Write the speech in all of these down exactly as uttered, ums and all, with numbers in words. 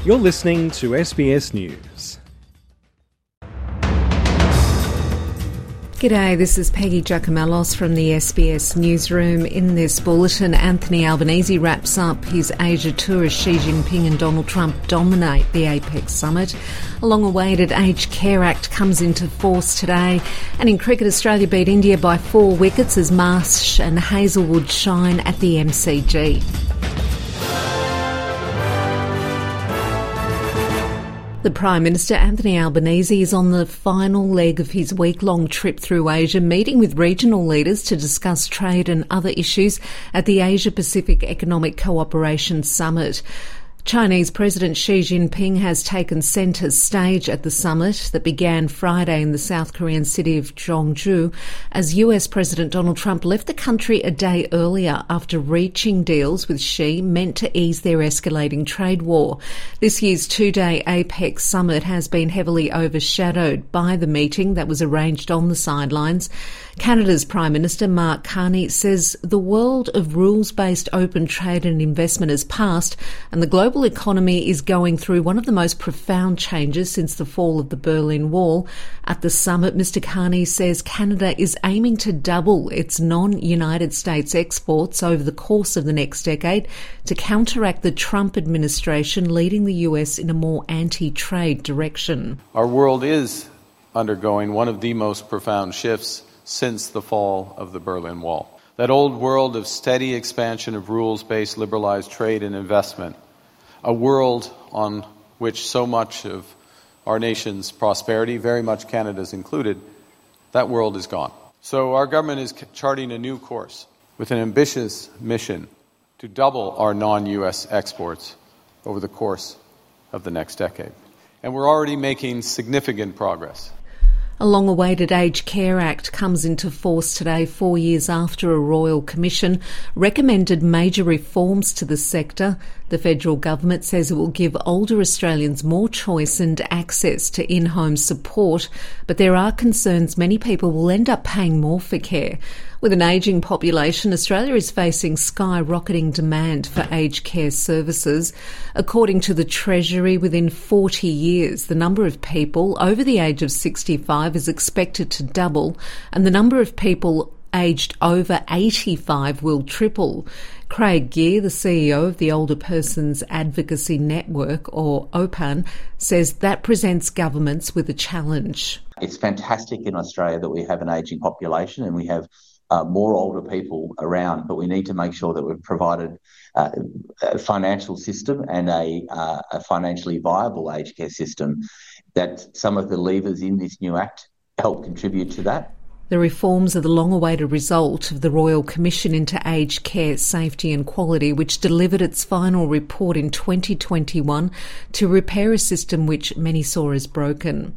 You're listening to S B S News. G'day, this is Peggy Giacomellos from the S B S Newsroom. In this bulletin, Anthony Albanese wraps up his Asia tour as Xi Jinping and Donald Trump dominate the APEC summit. A long-awaited Aged Care Act comes into force today. And in cricket, Australia beat India by four wickets as Marsh and Hazlewood shine at the M C G. The Prime Minister, Anthony Albanese, is on the final leg of his week-long trip through Asia, meeting with regional leaders to discuss trade and other issues at the Asia-Pacific Economic Cooperation Summit. Chinese President Xi Jinping has taken centre stage at the summit that began Friday in the South Korean city of Gwangju as U S President Donald Trump left the country a day earlier after reaching deals with Xi meant to ease their escalating trade war. This year's two-day APEC summit has been heavily overshadowed by the meeting that was arranged on the sidelines. Canada's Prime Minister Mark Carney says the world of rules-based open trade and investment has passed and the global economy is going through one of the most profound changes since the fall of the Berlin Wall. At the summit, Mister Carney says Canada is aiming to double its non-United States exports over the course of the next decade to counteract the Trump administration leading the U S in a more anti-trade direction. Our world is undergoing one of the most profound shifts since the fall of the Berlin Wall. That old world of steady expansion of rules-based liberalized trade and investment, a world on which so much of our nation's prosperity, very much Canada's included, that world is gone. So our government is charting a new course with an ambitious mission to double our non-U S exports over the course of the next decade. And we're already making significant progress. A long-awaited Aged Care Act comes into force today, four years after a Royal Commission recommended major reforms to the sector. The federal government says it will give older Australians more choice and access to in-home support, but there are concerns many people will end up paying more for care. With an ageing population, Australia is facing skyrocketing demand for aged care services. According to the Treasury, within forty years, the number of people over the age of sixty-five is expected to double, and the number of people aged over eighty-five will triple. Craig Gear, the C E O of the Older Persons Advocacy Network, or O P A N, says that presents governments with a challenge. It's fantastic in Australia that we have an ageing population and we have Uh, more older people around, but we need to make sure that we've provided uh, a financial system and a, uh, a financially viable aged care system, that some of the levers in this new Act help contribute to that. The reforms are the long-awaited result of the Royal Commission into Aged Care Safety and Quality, which delivered its final report in twenty twenty-one to repair a system which many saw as broken.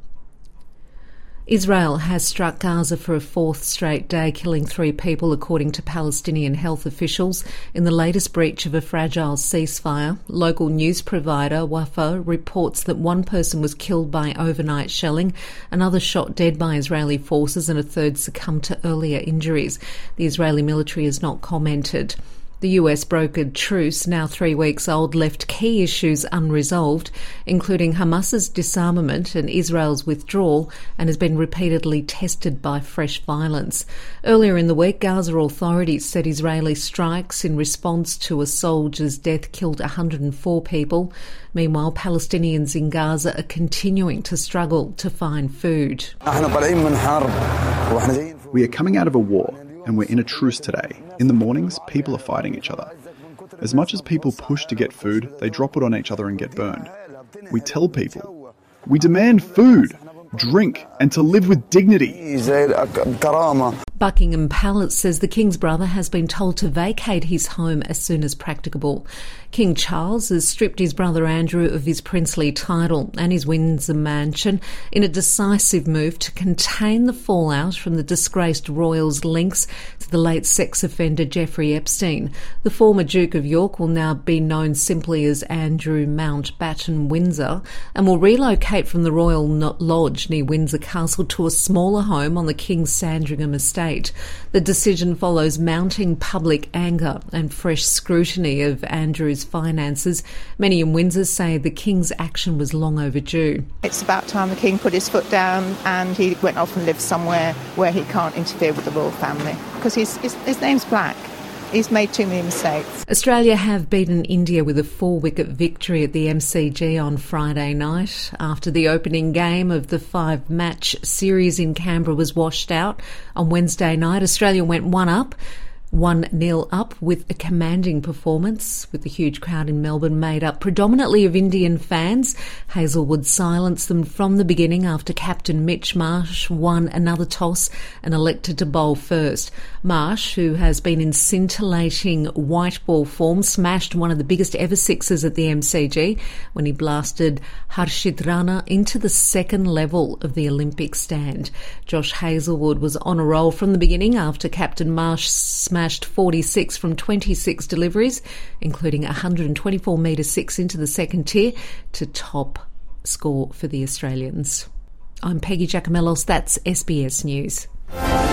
Israel has struck Gaza for a fourth straight day, killing three people, according to Palestinian health officials, in the latest breach of a fragile ceasefire. Local news provider Wafa reports that one person was killed by overnight shelling, another shot dead by Israeli forces, and a third succumbed to earlier injuries. The Israeli military has not commented. The U S brokered truce, now three weeks old, left key issues unresolved, including Hamas's disarmament and Israel's withdrawal, and has been repeatedly tested by fresh violence. Earlier in the week, Gaza authorities said Israeli strikes in response to a soldier's death killed one hundred four people. Meanwhile, Palestinians in Gaza are continuing to struggle to find food. We are coming out of a war, and we're in a truce today. In the mornings, people are fighting each other. As much as people push to get food, they drop it on each other and get burned. We tell people, we demand food, drink, and to live with dignity. Buckingham Palace says the King's brother has been told to vacate his home as soon as practicable. King Charles has stripped his brother Andrew of his princely title and his Windsor mansion in a decisive move to contain the fallout from the disgraced royals' links to the late sex offender Jeffrey Epstein. The former Duke of York will now be known simply as Andrew Mountbatten Windsor and will relocate from the Royal Lodge near Windsor Castle to a smaller home on the King's Sandringham estate. eight. The decision follows mounting public anger and fresh scrutiny of Andrew's finances. Many in Windsor say the King's action was long overdue. It's about time the King put his foot down and he went off and lived somewhere where he can't interfere with the royal family, because his, his, his name's Black. He's made too many mistakes. Australia have beaten India with a four-wicket victory at the M C G on Friday night after the opening game of the five-match series in Canberra was washed out. On Wednesday night, Australia went one up. one nil up with a commanding performance, with the huge crowd in Melbourne made up predominantly of Indian fans. Hazelwood silenced them from the beginning after captain Mitch Marsh won another toss and elected to bowl first. Marsh, who has been in scintillating white ball form, smashed one of the biggest ever sixes at the M C G when he blasted Harshit Rana into the second level of the Olympic stand. Josh Hazelwood was on a roll from the beginning after captain Marsh smashed smashed forty-six from twenty-six deliveries, including a one hundred twenty-four metre six into the second tier to top score for the Australians. I'm Peggy Giacomellos, that's S B S News.